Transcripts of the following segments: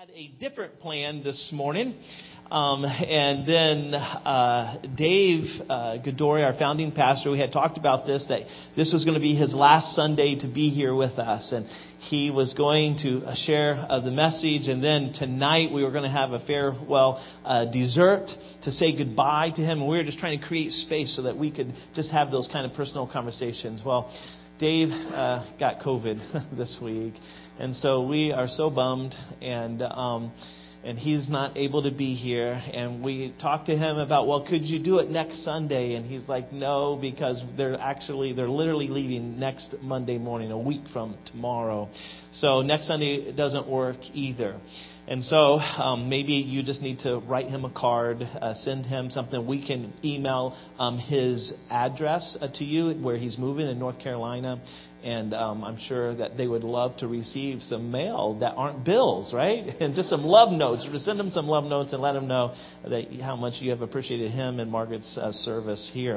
had a different plan this morning. And then Dave Goodori, our founding pastor, we had talked about this, that this was going to be his last Sunday to be here with us. And he was going to share the message. And then tonight we were going to have a farewell dessert to say goodbye to him. And we were just trying to create space so that we could just have those kind of personal conversations. Well, Dave got COVID this week, and so we are so bummed, and he's not able to be here. And we talked to him about, well, could you do it next Sunday? And he's like, no, because they're literally leaving next Monday morning, a week from tomorrow. So next Sunday doesn't work either. And so maybe you just need to write him a card, send him something. We can email his address to you where he's moving in North Carolina. And I'm sure that they would love to receive some mail that aren't bills, right? And just some love notes. Send him some love notes and let him know that how much you have appreciated him and Margaret's service here.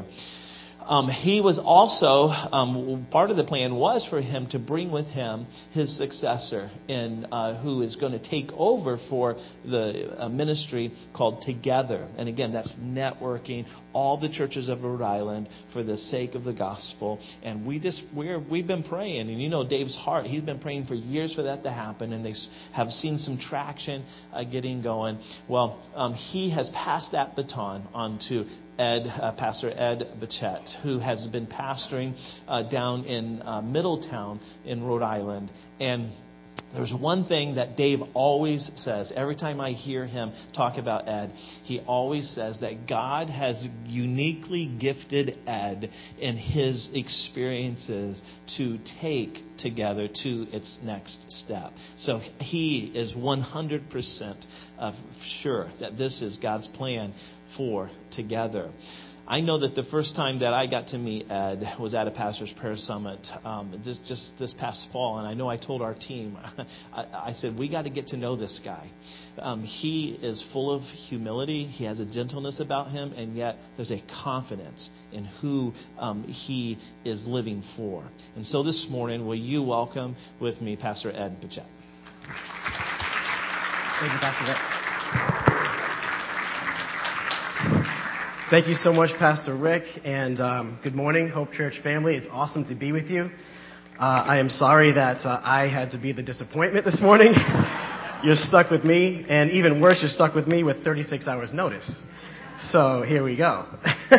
He was also, part of the plan was for him to bring with him his successor who is going to take over for the ministry called Together. And again, that's networking all the churches of Rhode Island for the sake of the gospel. And we've been praying, and you know Dave's heart. He's been praying for years for that to happen, and they have seen some traction getting going. Well, he has passed that baton on to Pastor Ed Bachett, who has been pastoring down in Middletown in Rhode Island. And there's one thing that Dave always says. Every time I hear him talk about Ed, he always says that God has uniquely gifted Ed in his experiences to take Together to its next step. So he is 100% sure that this is God's plan for Together. I know that the first time that I got to meet Ed was at a pastor's prayer summit just this past fall, and I know I told our team, I said, we got to get to know this guy. He is full of humility, he has a gentleness about him, and yet there's a confidence in who he is living for. And so this morning, will you welcome with me Pastor Ed Bachett? Thank you, Pastor Rick. Thank you so much, Pastor Rick, and good morning, Hope Church family. It's awesome to be with you. I am sorry that I had to be the disappointment this morning. You're stuck with me, and even worse, you're stuck with me with 36 hours notice. So here we go.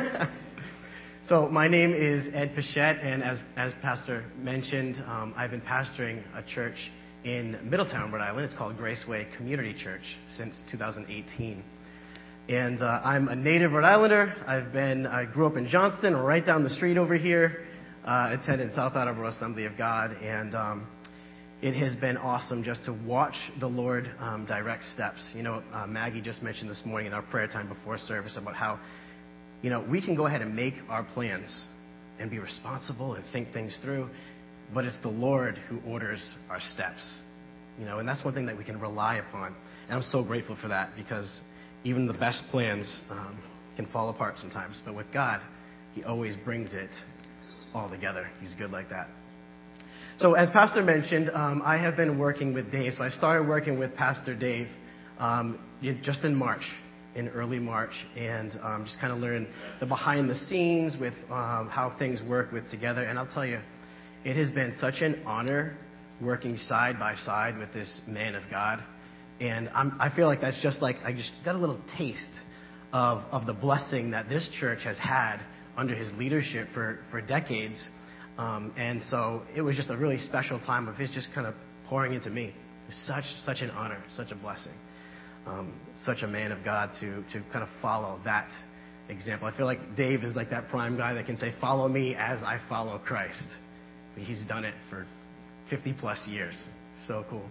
So my name is Ed Bachett, and as Pastor mentioned, I've been pastoring a church in Middletown, Rhode Island. It's called Graceway Community Church since 2018. And I'm a native Rhode Islander. I grew up in Johnston, right down the street over here. Attended South Attleboro Assembly of God, and it has been awesome just to watch the Lord direct steps. You know, Maggie just mentioned this morning in our prayer time before service about how, you know, we can go ahead and make our plans and be responsible and think things through, but it's the Lord who orders our steps. You know, and that's one thing that we can rely upon. And I'm so grateful for that, because even the best plans can fall apart sometimes. But with God, He always brings it all together. He's good like that. So as Pastor mentioned, I have been working with Dave. So I started working with Pastor Dave just in early March, and just kind of learned the behind the scenes with how things work with Together. And I'll tell you, it has been such an honor working side by side with this man of God. And I feel like that's just like, I just got a little taste of the blessing that this church has had under his leadership for decades. And so it was just a really special time of his just kind of pouring into me. Such an honor, such a blessing. Such a man of God to kind of follow that example. I feel like Dave is like that prime guy that can say, follow me as I follow Christ. He's done it for 50 plus years. So cool.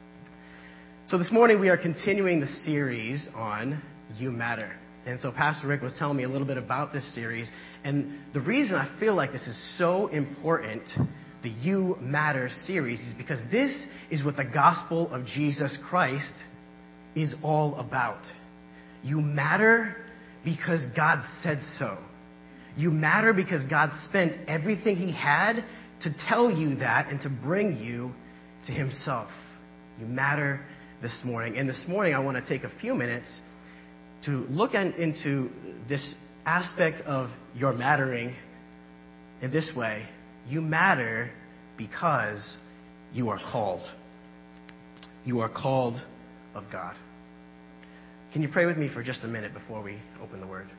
So this morning we are continuing the series on You Matter. And so Pastor Rick was telling me a little bit about this series. And the reason I feel like this is so important, the You Matter series, is because this is what the gospel of Jesus Christ is all about. You matter because God said so. You matter because God spent everything He had to tell you that and to bring you to Himself. You matter this morning. And this morning I want to take a few minutes to look into this aspect of your mattering in this way. You matter because you are called. You are called of God. Can you pray with me for just a minute before we open the Word?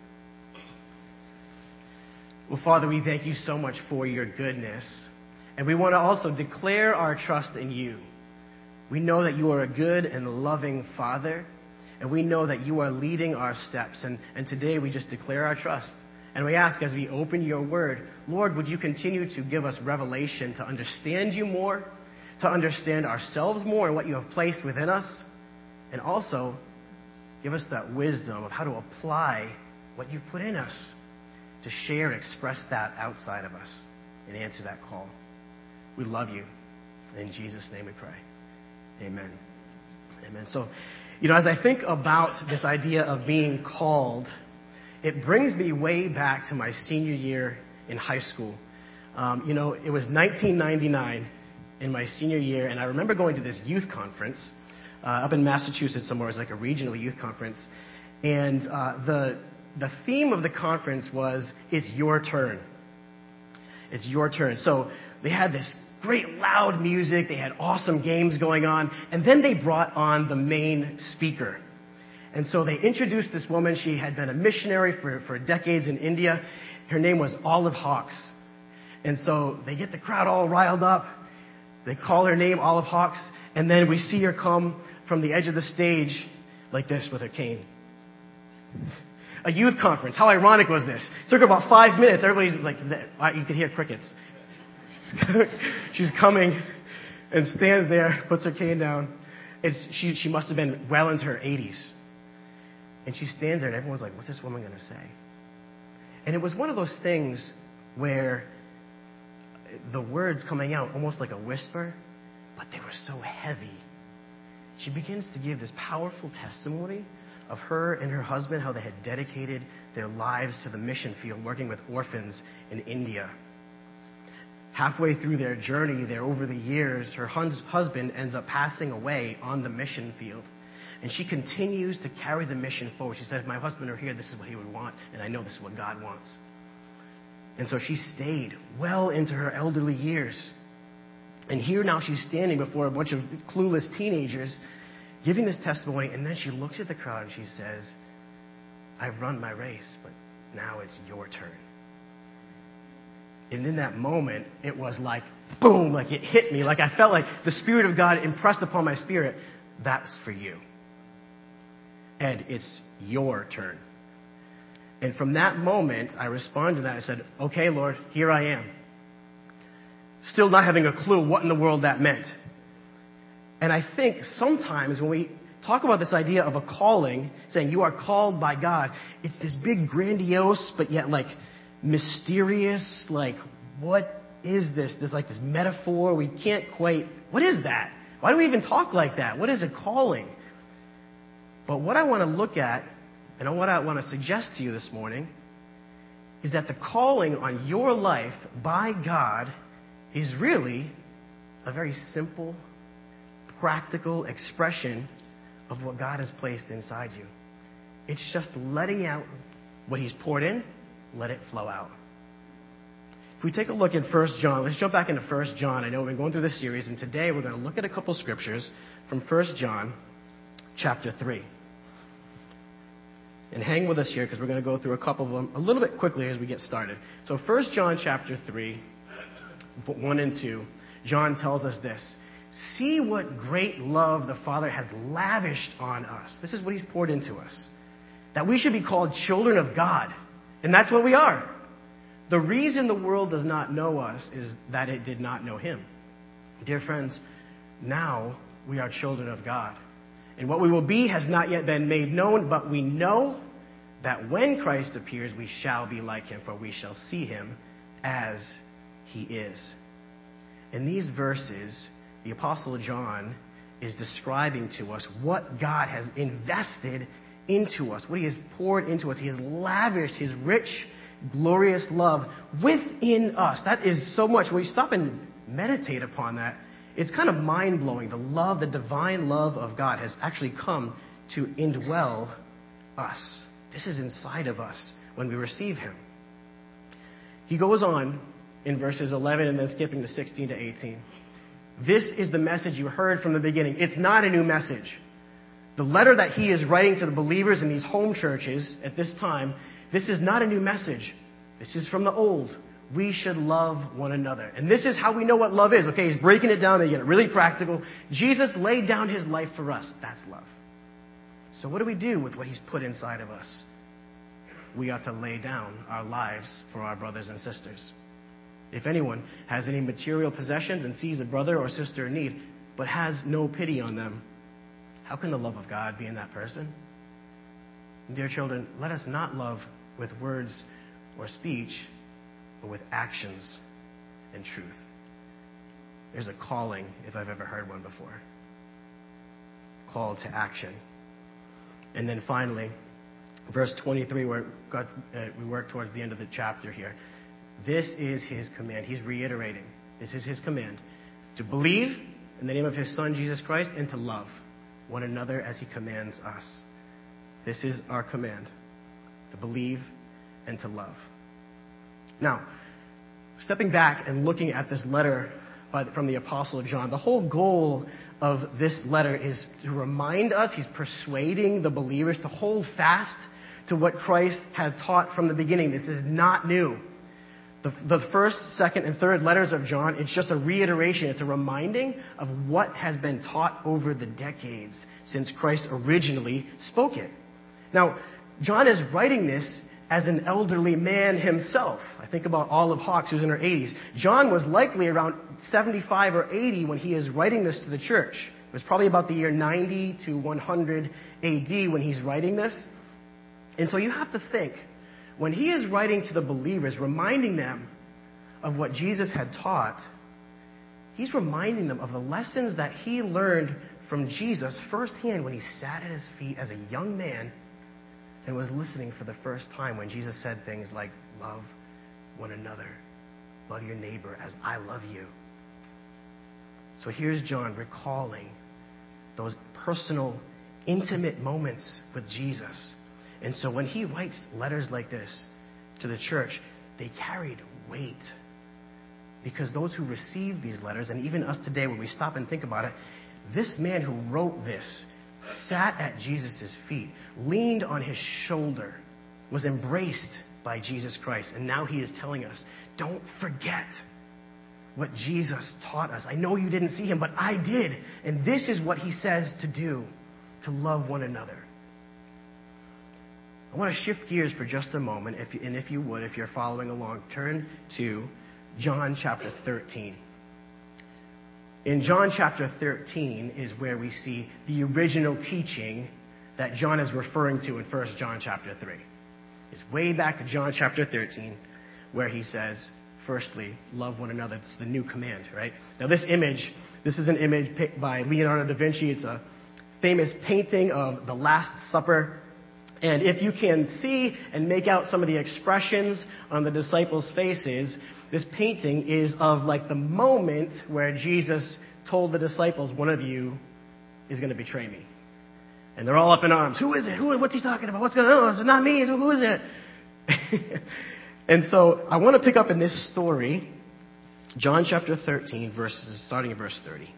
Well, Father, we thank you so much for your goodness. And we want to also declare our trust in you. We know that you are a good and loving Father. And we know that you are leading our steps. And today we just declare our trust. And we ask as we open your word, Lord, would you continue to give us revelation to understand you more, to understand ourselves more and what you have placed within us. And also give us that wisdom of how to apply what you've put in us to share and express that outside of us and answer that call. We love you. In Jesus' name we pray. Amen. Amen. So, as I think about this idea of being called, it brings me way back to my senior year in high school. It was 1999 in my senior year, and I remember going to this youth conference up in Massachusetts somewhere. It was like a regional youth conference. And the theme of the conference was, it's your turn. It's your turn. So they had this great loud music. They had awesome games going on. And then they brought on the main speaker. And so they introduced this woman. She had been a missionary for decades in India. Her name was Olive Hawks. And so they get the crowd all riled up. They call her name, Olive Hawks. And then we see her come from the edge of the stage like this with her cane. A youth conference. How ironic was this? It took her about 5 minutes. Everybody's like, you could hear crickets. She's coming and stands there, puts her cane down. She must have been well into her 80s. And she stands there and everyone's like, what's this woman going to say? And it was one of those things where the words coming out almost like a whisper, but they were so heavy. She begins to give this powerful testimony of her and her husband, how they had dedicated their lives to the mission field, working with orphans in India. Halfway through their journey there over the years, her husband ends up passing away on the mission field. And she continues to carry the mission forward. She said, if my husband were here, this is what he would want, and I know this is what God wants. And so she stayed well into her elderly years. And here now she's standing before a bunch of clueless teenagers giving this testimony, and then she looks at the crowd and she says, I've run my race, but now it's your turn. And in that moment, it was like, boom, like it hit me. Like I felt like the Spirit of God impressed upon my spirit, that's for you. And it's your turn. And from that moment, I responded to that. I said, okay, Lord, here I am. Still not having a clue what in the world that meant. And I think sometimes when we talk about this idea of a calling, saying you are called by God, it's this big grandiose, but yet like mysterious, like what is this? There's like this metaphor. We can't quite, what is that? Why do we even talk like that? What is a calling? But what I want to look at, and what I want to suggest to you this morning, is that the calling on your life by God is really a very simple, practical expression of what God has placed inside you. It's just letting out what He's poured in, let it flow out. If we take a look at 1 John, let's jump back into 1 John. I know we've been going through this series, and today we're going to look at a couple scriptures from 1 John chapter 3. And hang with us here because we're going to go through a couple of them a little bit quickly as we get started. So 1 John chapter 3, 1 and 2, John tells us this. See what great love the Father has lavished on us. This is what He's poured into us. That we should be called children of God. And that's what we are. The reason the world does not know us is that it did not know Him. Dear friends, now we are children of God. And what we will be has not yet been made known, but we know that when Christ appears, we shall be like Him, for we shall see Him as He is. In these verses, the Apostle John is describing to us what God has invested into us, what He has poured into us. He has lavished His rich, glorious love within us. That is so much. When we stop and meditate upon that, It's kind of mind-blowing. The love, the divine love of God has actually come to indwell us. This is inside of us when we receive him. He goes on in verses 11 and then skipping to 16 to 18. This is the message you heard from the beginning. It's not a new message. The letter that he is writing to the believers in these home churches at this time, this is not a new message. This is from the old. We should love one another. And this is how we know what love is. Okay, he's breaking it down, making it really practical. Jesus laid down his life for us. That's love. So what do we do with what he's put inside of us? We ought to lay down our lives for our brothers and sisters. If anyone has any material possessions and sees a brother or sister in need, but has no pity on them, how can the love of God be in that person? Dear children, let us not love with words or speech, but with actions and truth. There's a calling, if I've ever heard one before. Call to action. And then finally, verse 23, where we work towards the end of the chapter here. This is his command. He's reiterating. This is his command. To believe in the name of his Son, Jesus Christ, and to love one another as he commands us. This is our command. To believe and to love. Now, stepping back and looking at this letter from the Apostle John, the whole goal of this letter is to remind us, he's persuading the believers to hold fast to what Christ had taught from the beginning. This is not new. The first, second, and third letters of John, it's just a reiteration. It's a reminding of what has been taught over the decades since Christ originally spoke it. Now, John is writing this as an elderly man himself. I think about Olive Hawks, who's in her 80s. John was likely around 75 or 80 when he is writing this to the church. It was probably about the year 90 to 100 AD when he's writing this. And so you have to think, when he is writing to the believers, reminding them of what Jesus had taught, he's reminding them of the lessons that he learned from Jesus firsthand when he sat at his feet as a young man and was listening for the first time when Jesus said things like, love one another, love your neighbor as I love you. So here's John recalling those personal, intimate moments with Jesus. And so when he writes letters like this to the church, they carried weight. Because those who received these letters, and even us today when we stop and think about it, this man who wrote this sat at Jesus' feet, leaned on his shoulder, was embraced by Jesus Christ. And now he is telling us, don't forget what Jesus taught us. I know you didn't see him, but I did. And this is what he says to do, to love one another. I want to shift gears for just a moment, if you would, if you're following along, turn to John chapter 13. In John chapter 13 is where we see the original teaching that John is referring to in 1 John chapter 3. It's way back to John chapter 13 where he says, firstly, love one another. It's the new command, right? Now this is an image picked by Leonardo da Vinci. It's a famous painting of the Last Supper. And if you can see and make out some of the expressions on the disciples' faces, this painting is of like the moment where Jesus told the disciples, one of you is going to betray me. And they're all up in arms. Who is it? What's he talking about? What's going on? It's not me. Who is it? And so I want to pick up in this story, John chapter 13, starting at verse 30.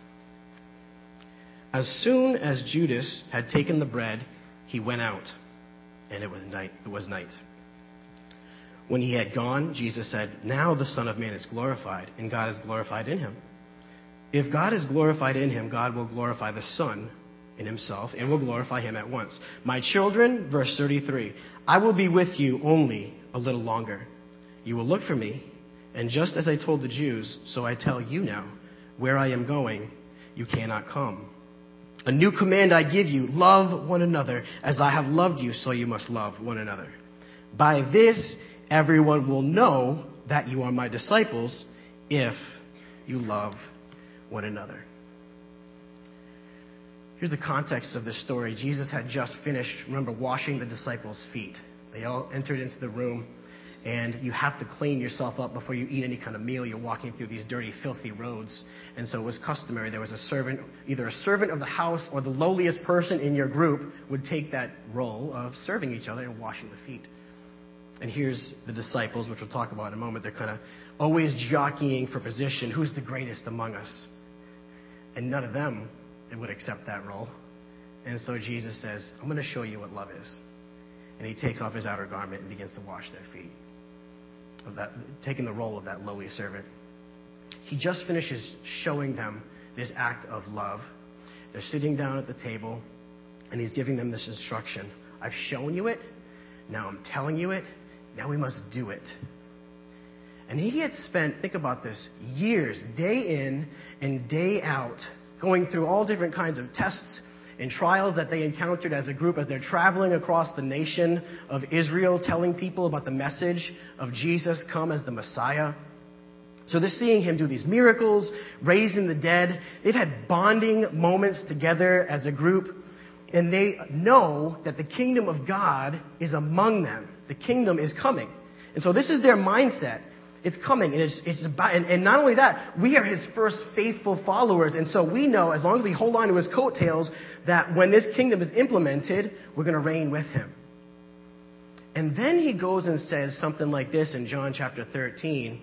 As soon as Judas had taken the bread, he went out, and it was night. When he had gone, Jesus said, now the Son of Man is glorified, and God is glorified in him. If God is glorified in him, God will glorify the Son in himself, and will glorify him at once. My children, verse 33, I will be with you only a little longer. You will look for me, and just as I told the Jews, so I tell you now, where I am going, you cannot come. A new command I give you, love one another. As I have loved you, so you must love one another. By this, everyone will know that you are my disciples if you love one another. Here's the context of this story. Jesus had just finished, remember, washing the disciples' feet. They all entered into the room, and you have to clean yourself up before you eat any kind of meal. You're walking through these dirty, filthy roads. And so it was customary. There was a servant, either a servant of the house or the lowliest person in your group would take that role of serving each other and washing the feet. And here's the disciples, which we'll talk about in a moment. They're kind of always jockeying for position. Who's the greatest among us? And none of them would accept that role. And so Jesus says, I'm going to show you what love is. And he takes off his outer garment and begins to wash their feet, taking the role of that lowly servant. He just finishes showing them this act of love. They're sitting down at the table, and he's giving them this instruction. I've shown you it. Now I'm telling you it. Now we must do it. And he had spent, think about this, years, day in and day out, going through all different kinds of tests and trials that they encountered as a group as they're traveling across the nation of Israel, telling people about the message of Jesus come as the Messiah. So they're seeing him do these miracles, raising the dead. They've had bonding moments together as a group, and they know that the kingdom of God is among them. The kingdom is coming. And so this is their mindset. It's coming, and it's about, and not only that, we are his first faithful followers, and so we know, as long as we hold on to his coattails, that when this kingdom is implemented, we're going to reign with him. And then he goes and says something like this in John chapter 13,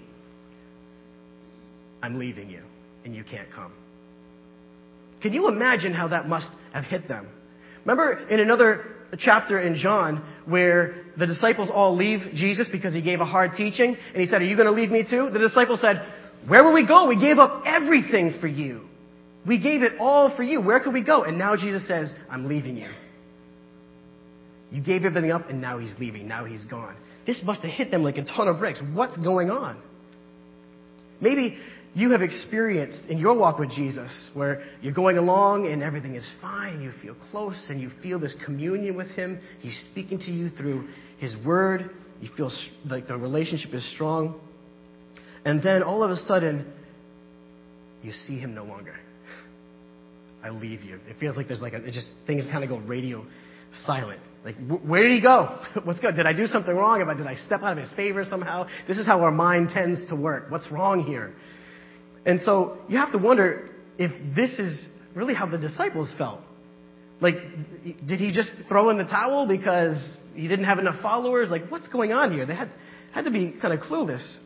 I'm leaving you, and you can't come. Can you imagine how that must have hit them? Remember in another chapter in John where the disciples all leave Jesus because he gave a hard teaching, and he said, are you going to leave me too? The disciples said, where will we go? We gave up everything for you. We gave it all for you. Where could we go? And now Jesus says, I'm leaving you. You gave everything up, and now he's leaving. Now he's gone. This must have hit them like a ton of bricks. What's going on? Maybe you have experienced in your walk with Jesus where you're going along and everything is fine. You feel close and you feel this communion with him. He's speaking to you through his word. You feel like the relationship is strong. And then all of a sudden, you see him no longer. I leave you. It feels like there's things kind of go radio silent. Like, where did he go? What's good? Did I do something wrong? Did I step out of his favor somehow? This is how our mind tends to work. What's wrong here? And so you have to wonder if this is really how the disciples felt. Like, did he just throw in the towel because he didn't have enough followers? Like, what's going on here? They had to be kind of clueless.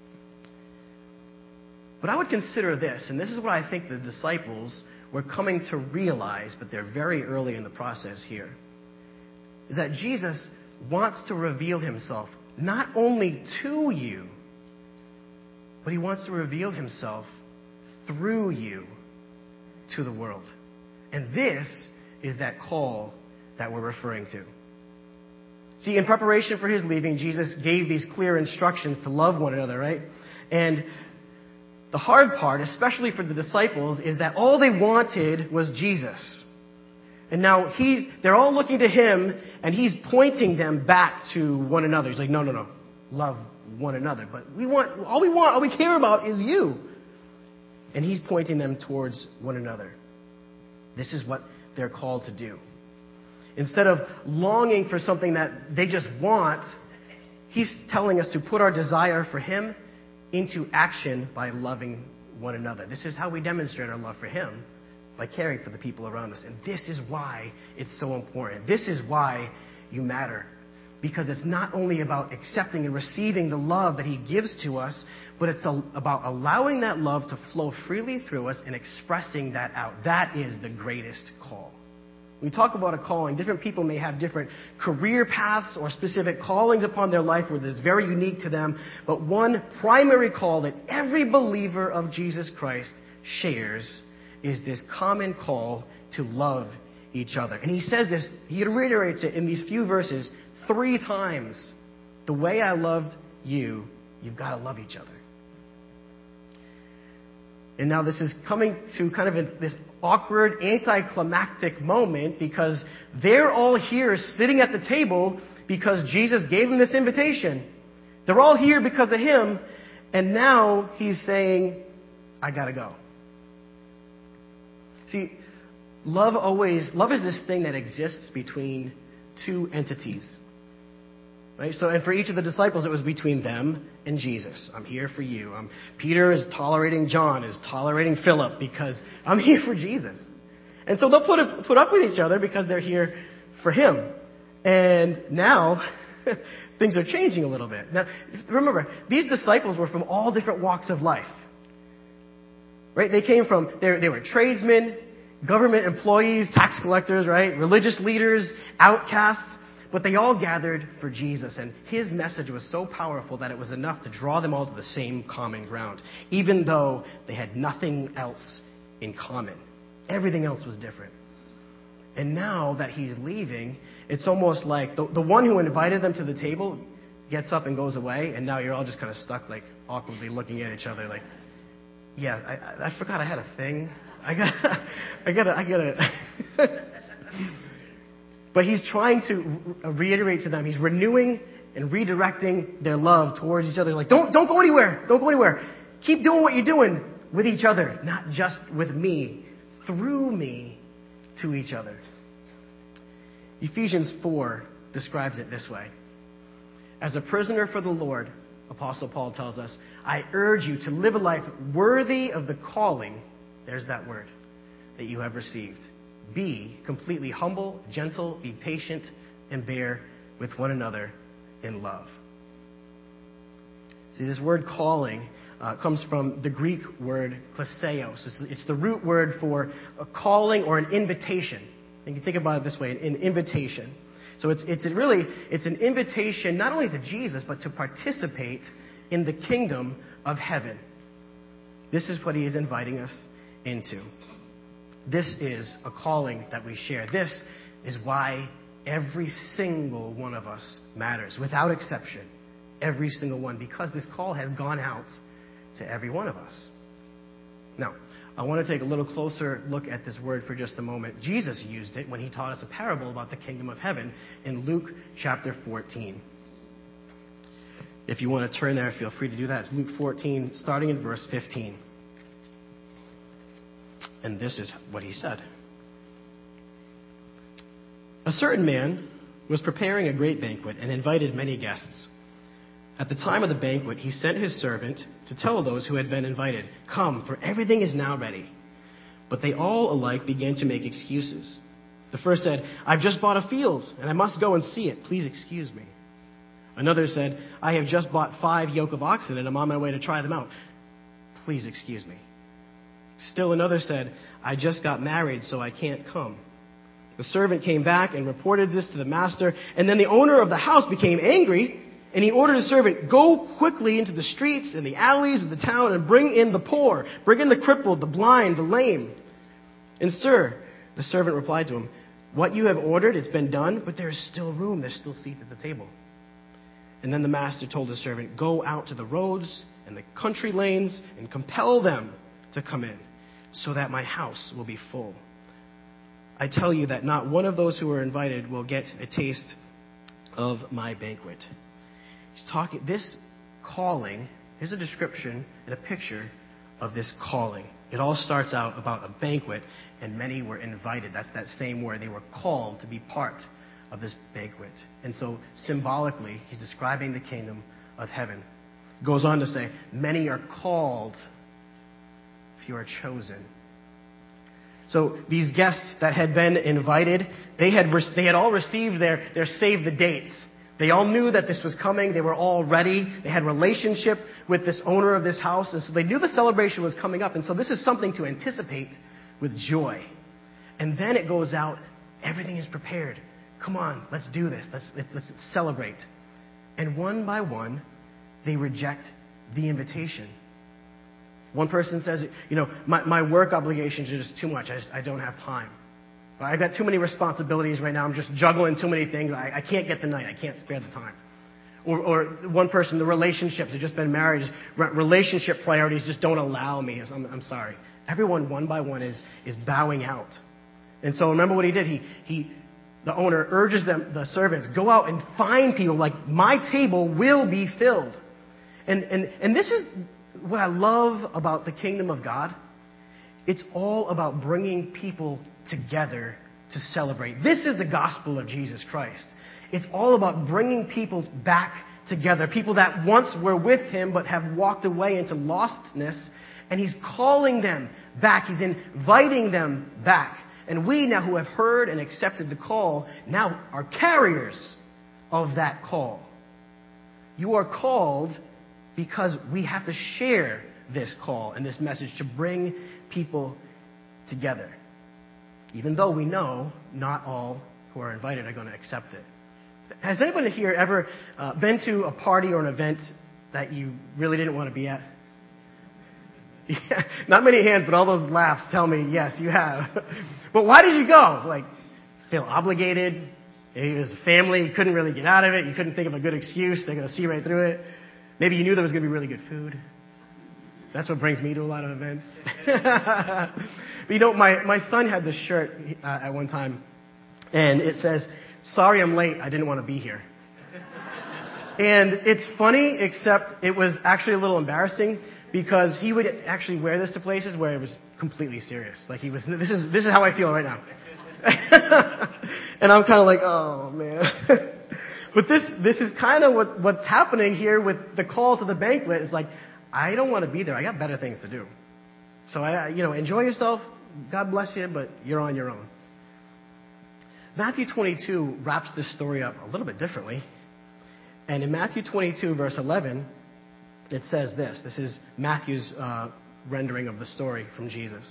But I would consider this, and this is what I think the disciples were coming to realize, but they're very early in the process here, is that Jesus wants to reveal himself not only to you, but he wants to reveal himself through you to the world. And this is that call that we're referring to. See, in preparation for his leaving, Jesus gave these clear instructions to love one another, right? And the hard part, especially for the disciples, is that all they wanted was Jesus. And now they're all looking to him, and he's pointing them back to one another. He's like, no, love one another. But all we care about is you. And he's pointing them towards one another. This is what they're called to do. Instead of longing for something that they just want, he's telling us to put our desire for him into action by loving one another. This is how we demonstrate our love for him, by caring for the people around us. And this is why it's so important. This is why you matter. Because it's not only about accepting and receiving the love that he gives to us, but it's about allowing that love to flow freely through us and expressing that out. That is the greatest call. When we talk about a calling, different people may have different career paths or specific callings upon their life where it's very unique to them. But one primary call that every believer of Jesus Christ shares is this common call to love each other. And he says this, he reiterates it in these few verses 3 times. The way I loved you, you've got to love each other. And now this is coming to kind of this awkward, anticlimactic moment because they're all here sitting at the table because Jesus gave them this invitation. They're all here because of him, and now he's saying, I got to go. See, love is this thing that exists between 2 entities. Right? So, and for each of the disciples, it was between them and Jesus. I'm here for you. Peter is tolerating John, is tolerating Philip because I'm here for Jesus. And so they'll put up with each other because they're here for him. And now things are changing a little bit. Now, remember, these disciples were from all different walks of life. Right? They came from, they were tradesmen, government employees, tax collectors, right? Religious leaders, outcasts. But they all gathered for Jesus, and his message was so powerful that it was enough to draw them all to the same common ground, even though they had nothing else in common. Everything else was different. And now that he's leaving, it's almost like the one who invited them to the table gets up and goes away, and now you're all just kind of stuck, like, awkwardly looking at each other, like, yeah, I forgot I had a thing. I gotta. But he's trying to reiterate to them, he's renewing and redirecting their love towards each other. Like, don't go anywhere. Don't go anywhere. Keep doing what you're doing with each other, not just with me, through me to each other. Ephesians 4 describes it this way. As a prisoner for the Lord, Apostle Paul tells us, I urge you to live a life worthy of the calling, there's that word, that you have received. Be completely humble, gentle, be patient, and bear with one another in love. See, this word calling comes from the Greek word kleseos. It's the root word for a calling or an invitation. You can think about it this way, an invitation. So it's an invitation not only to Jesus, but to participate in the kingdom of heaven. This is what he is inviting us into. This is a calling that we share. This is why every single one of us matters, without exception. Every single one, because this call has gone out to every one of us. Now, I want to take a little closer look at this word for just a moment. Jesus used it when he taught us a parable about the kingdom of heaven in Luke chapter 14. If you want to turn there, feel free to do that. It's Luke 14, starting in verse 15. And this is what he said. A certain man was preparing a great banquet and invited many guests. At the time of the banquet, he sent his servant to tell those who had been invited, come, for everything is now ready. But they all alike began to make excuses. The first said, I've just bought a field, and I must go and see it. Please excuse me. Another said, I have just bought 5 yoke of oxen, and I'm on my way to try them out. Please excuse me. Still another said, I just got married, so I can't come. The servant came back and reported this to the master, and then the owner of the house became angry, and he ordered his servant, go quickly into the streets and the alleys of the town and bring in the poor, bring in the crippled, the blind, the lame. And sir, the servant replied to him, what you have ordered, it's been done, but there is still room, there's still seats at the table. And then the master told his servant, go out to the roads and the country lanes and compel them to come in, so that my house will be full. I tell you that not one of those who are invited will get a taste of my banquet. He's talking, this calling is a description and a picture of this calling. It all starts out about a banquet, and many were invited. That's that same word. They were called to be part of this banquet. And so symbolically, he's describing the kingdom of heaven. He goes on to say, many are called, you are chosen. So these guests that had been invited, they had all received their save the dates. They all knew that this was coming. They were all ready. They had relationship with this owner of this house. And so they knew the celebration was coming up. And so this is something to anticipate with joy. And then it goes out. Everything is prepared. Come on, let's do this. Let's celebrate. And one by one, they reject the invitation. One person says, my work obligations are just too much. I don't have time. I've got too many responsibilities right now. I'm just juggling too many things. I can't get the night. I can't spare the time. Or one person, the relationships, they've just been married. Relationship priorities just don't allow me. I'm sorry. Everyone, one by one, is bowing out. And so remember what he did. The owner urges them, the servants, go out and find people. Like, my table will be filled. And this is what I love about the kingdom of God. It's all about bringing people together to celebrate. This is the gospel of Jesus Christ. It's all about bringing people back together. People that once were with him but have walked away into lostness. And he's calling them back. He's inviting them back. And we now who have heard and accepted the call now are carriers of that call. You are called because we have to share this call and this message to bring people together. Even though we know not all who are invited are going to accept it. Has anyone here ever been to a party or an event that you really didn't want to be at? Yeah, not many hands, but all those laughs tell me, yes, you have. But why did you go? Like, feel obligated? Maybe it was a family, you couldn't really get out of it, you couldn't think of a good excuse, they're going to see right through it. Maybe you knew there was going to be really good food. That's what brings me to a lot of events. But you know, my son had this shirt at one time, and it says, "Sorry I'm late, I didn't want to be here." And it's funny, except it was actually a little embarrassing, because he would actually wear this to places where it was completely serious. Like he was, this is how I feel right now. And I'm kind of like, oh man. But this is kind of what's happening here with the call to the banquet. It's like, I don't want to be there. I got better things to do. So enjoy yourself. God bless you, but you're on your own. Matthew 22 wraps this story up a little bit differently. And in Matthew 22, verse 11, it says this. This is Matthew's rendering of the story from Jesus.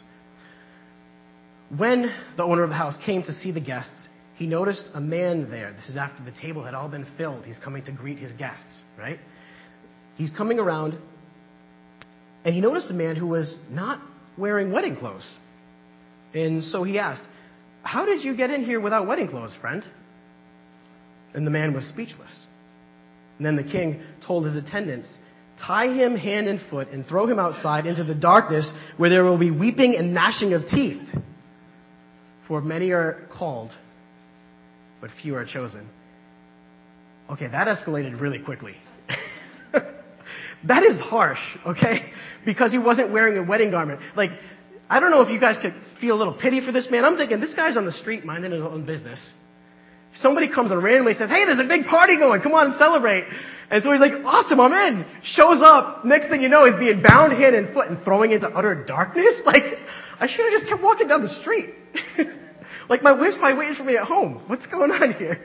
When the owner of the house came to see the guests, he noticed a man there. This is after the table had all been filled. He's coming to greet his guests, right? He's coming around, and he noticed a man who was not wearing wedding clothes. And so he asked, "How did you get in here without wedding clothes, friend?" And the man was speechless. And then the king told his attendants, "Tie him hand and foot and throw him outside into the darkness where there will be weeping and gnashing of teeth. For many are called, but few are chosen." Okay, that escalated really quickly. That is harsh, okay? Because he wasn't wearing a wedding garment. Like, I don't know if you guys could feel a little pity for this man. I'm thinking, this guy's on the street minding his own business. Somebody comes and randomly says, "Hey, there's a big party going. Come on and celebrate." And so he's like, "Awesome, I'm in." Shows up. Next thing you know, he's being bound hand and foot and throwing into utter darkness. Like, I should have just kept walking down the street. Like, my wife's probably waiting for me at home. What's going on here?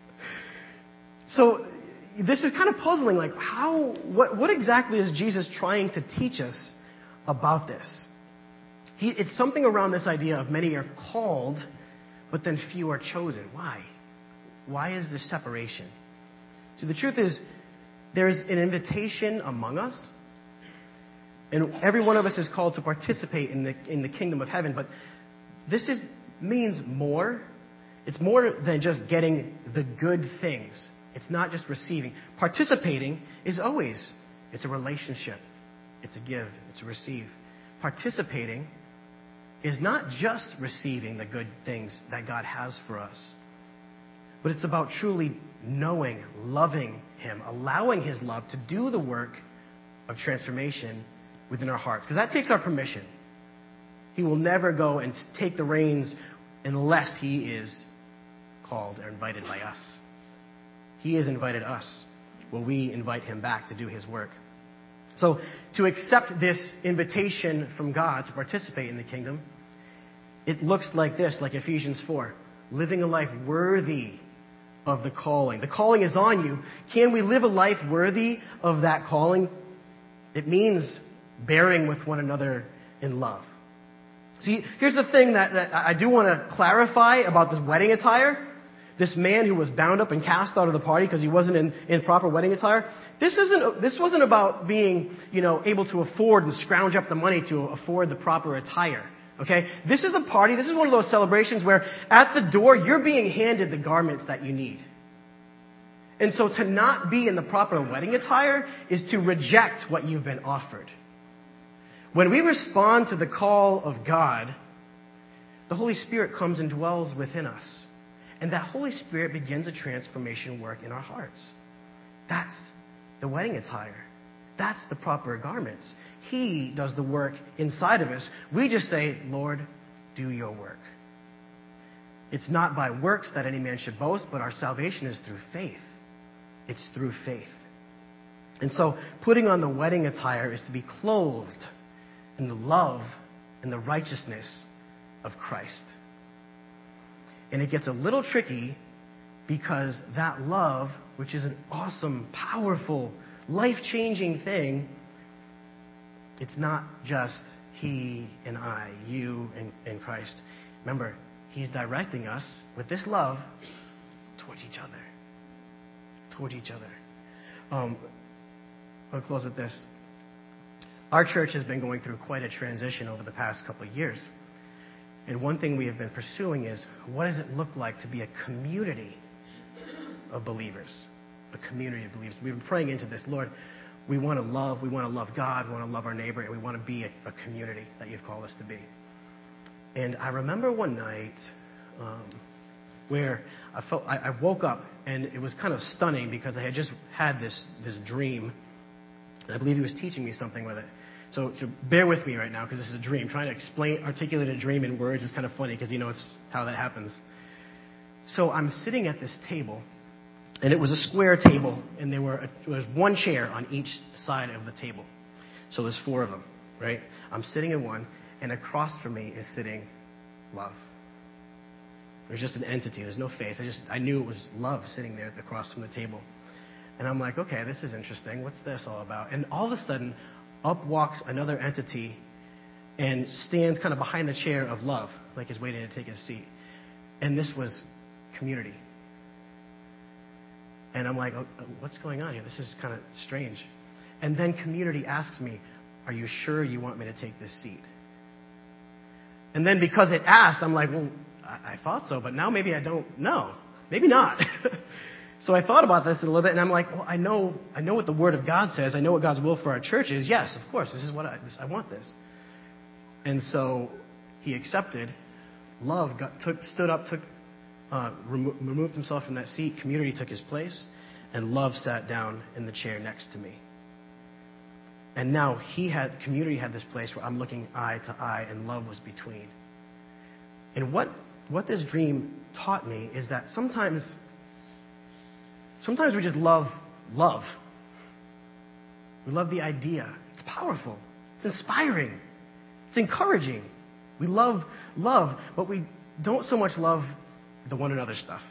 So this is kind of puzzling. Like, what exactly is Jesus trying to teach us about this? It's something around this idea of many are called, but then few are chosen. Why? Why is there separation? See, the truth is, there's an invitation among us, and every one of us is called to participate in the kingdom of heaven. But this means more. It's more than just getting the good things. It's not just receiving. Participating is always, it's a relationship. It's a give. It's a receive. Participating is not just receiving the good things that God has for us, but it's about truly knowing, loving Him, allowing His love to do the work of transformation within our hearts. Because that takes our permission. He will never go and take the reins unless He is called or invited by us. He has invited us. Will we invite Him back to do His work? So to accept this invitation from God to participate in the kingdom, it looks like this, like Ephesians 4. Living a life worthy of the calling. The calling is on you. Can we live a life worthy of that calling? It means bearing with one another in love. See, here's the thing that I do want to clarify about this wedding attire. This man who was bound up and cast out of the party because he wasn't in proper wedding attire. This wasn't about being, able to afford and scrounge up the money to afford the proper attire. Okay? This is a party. This is one of those celebrations where at the door you're being handed the garments that you need. And so to not be in the proper wedding attire is to reject what you've been offered. When we respond to the call of God, the Holy Spirit comes and dwells within us. And that Holy Spirit begins a transformation work in our hearts. That's the wedding attire. That's the proper garments. He does the work inside of us. We just say, "Lord, do your work." It's not by works that any man should boast, but our salvation is through faith. It's through faith. And so putting on the wedding attire is to be clothed in the love and the righteousness of Christ. And it gets a little tricky because that love, which is an awesome, powerful, life-changing thing, it's not just he and I, you and Christ. Remember, he's directing us with this love towards each other. Towards each other. I'll close with this. Our church has been going through quite a transition over the past couple of years. And one thing we have been pursuing is, what does it look like to be a community of believers? A community of believers. We've been praying into this. Lord, we want to love God, we want to love our neighbor, and we want to be a community that you've called us to be. And I remember one night where I woke up, and it was kind of stunning because I had just had this dream. And I believe he was teaching me something with it. So bear with me right now because this is a dream. Trying to articulate a dream in words is kind of funny because it's how that happens. So I'm sitting at this table, and it was a square table, and there was one chair on each side of the table. So there's 4 of them, right? I'm sitting in one, and across from me is sitting love. There's just an entity. There's no face. I knew it was love sitting there across from the table. And I'm like, okay, this is interesting. What's this all about? And all of a sudden, up walks another entity and stands kind of behind the chair of love, like he's waiting to take his seat. And this was community. And I'm like, oh, what's going on here? This is kind of strange. And then community asks me, are you sure you want me to take this seat? And then because it asked, I'm like, well, I thought so, but now maybe I don't know. Maybe not. So I thought about this a little bit, and I'm like, well, I know what the Word of God says. I know what God's will for our church is. Yes, of course, this is what I want this. And so he accepted. Love stood up, removed himself from that seat. Community took his place, and love sat down in the chair next to me. And now community had this place where I'm looking eye to eye, and love was between. And what this dream taught me is that sometimes we just love love. We love the idea. It's powerful. It's inspiring. It's encouraging. We love love, but we don't so much love the one another stuff.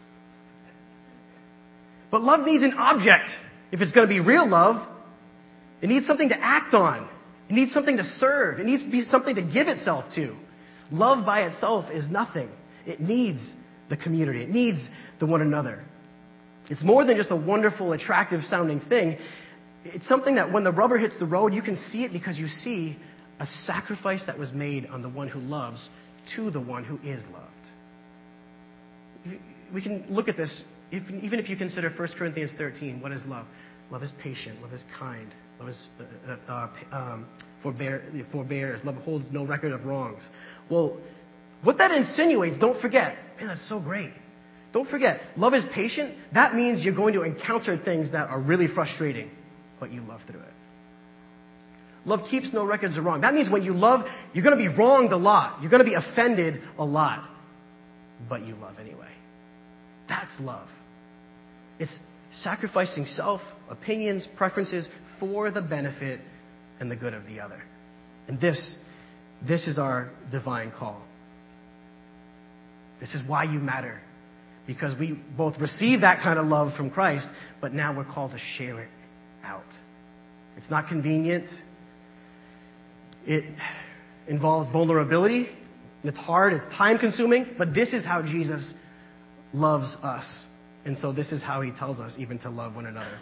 But love needs an object. If it's going to be real love, it needs something to act on. It needs something to serve. It needs to be something to give itself to. Love by itself is nothing. It needs the community. It needs the one another. It's more than just a wonderful, attractive sounding thing. It's something that when the rubber hits the road, you can see it because you see a sacrifice that was made on the one who loves to the one who is loved. We can look at this, even if you consider 1 Corinthians 13, what is love? Love is patient. Love is kind. Love is forbears. Love holds no record of wrongs. Well, what that insinuates, don't forget, man, that's so great. Don't forget, love is patient. That means you're going to encounter things that are really frustrating, but you love through it. Love keeps no records of wrong. That means when you love, you're going to be wronged a lot. You're going to be offended a lot, but you love anyway. That's love. It's sacrificing self, opinions, preferences for the benefit and the good of the other. And this is our divine call. This is why you matter. Because we both receive that kind of love from Christ, but now we're called to share it out. It's not convenient. It involves vulnerability. It's hard. It's time-consuming. But this is how Jesus loves us. And so this is how he tells us even to love one another.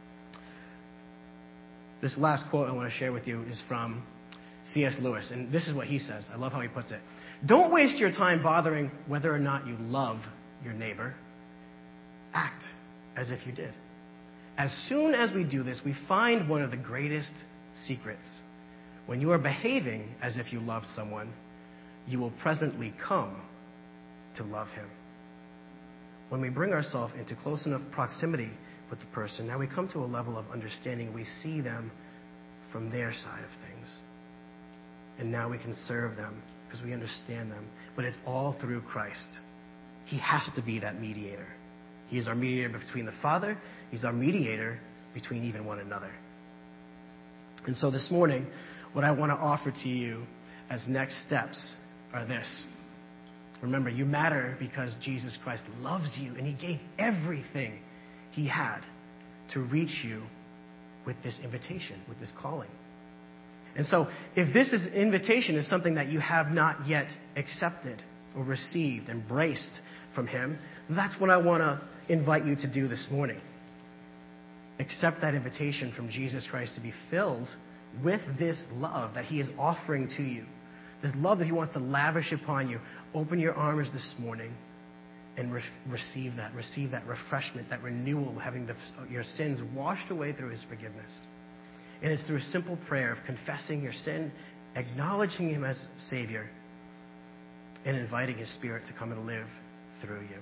This last quote I want to share with you is from C.S. Lewis. And this is what he says. I love how he puts it. Don't waste your time bothering whether or not you love your neighbor. Act as if you did. As soon as we do this, we find one of the greatest secrets. When you are behaving as if you love someone, you will presently come to love him. When we bring ourselves into close enough proximity with the person, now we come to a level of understanding. We see them from their side of things. And now we can serve them because we understand them. But it's all through Christ. He has to be that mediator. He is our mediator between the Father. He's our mediator between even one another. And so this morning, what I want to offer to you as next steps are this. Remember, you matter because Jesus Christ loves you, and he gave everything he had to reach you with this invitation, with this calling. And so if this invitation is something that you have not yet accepted or received, embraced from him, that's what I want to invite you to do this morning. Accept that invitation from Jesus Christ to be filled with this love that he is offering to you. This love that he wants to lavish upon you. Open your arms this morning and receive that refreshment, that renewal, having your sins washed away through his forgiveness. And it's through a simple prayer of confessing your sin, acknowledging him as Savior, and inviting his Spirit to come and live through you.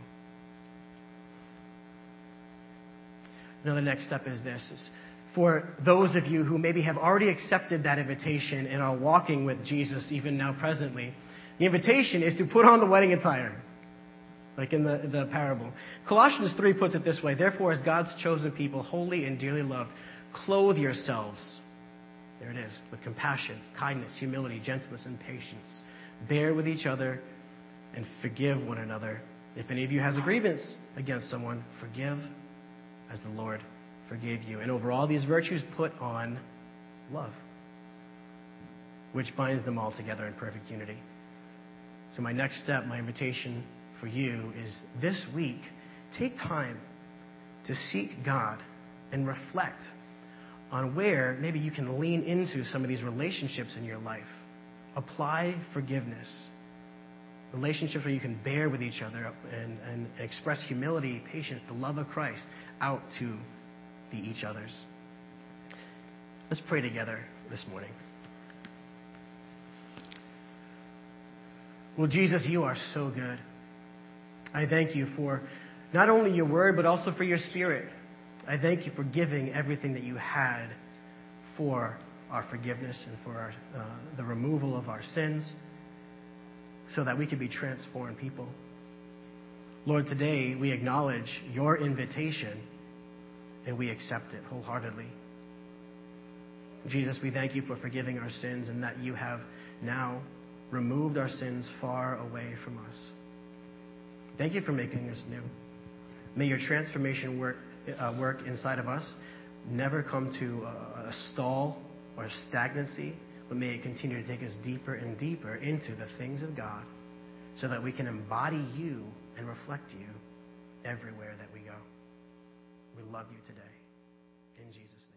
Now the next step is this. Is for those of you who maybe have already accepted that invitation and are walking with Jesus even now presently, the invitation is to put on the wedding attire, like in the parable. Colossians 3 puts it this way: therefore, as God's chosen people, holy and dearly loved, clothe yourselves, there it is, with compassion, kindness, humility, gentleness, and patience. Bear with each other and forgive one another. If any of you has a grievance against someone, forgive as the Lord forgave you. And over all these virtues, put on love, which binds them all together in perfect unity. So my next step, my invitation for you is this week, take time to seek God and reflect on where maybe you can lean into some of these relationships in your life. Apply forgiveness. Relationships where you can bear with each other and express humility, patience, the love of Christ out to the each others. Let's pray together this morning. Well, Jesus, you are so good. I thank you for not only your word, but also for your Spirit. I thank you for giving everything that you had for our forgiveness and for the removal of our sins, so that we could be transformed people. Lord, today we acknowledge your invitation and we accept it wholeheartedly. Jesus, we thank you for forgiving our sins and that you have now removed our sins far away from us. Thank you for making us new. May your transformation work inside of us never come to a stall or stagnancy, but may it continue to take us deeper and deeper into the things of God so that we can embody you and reflect you everywhere that we go. We love you today. In Jesus' name.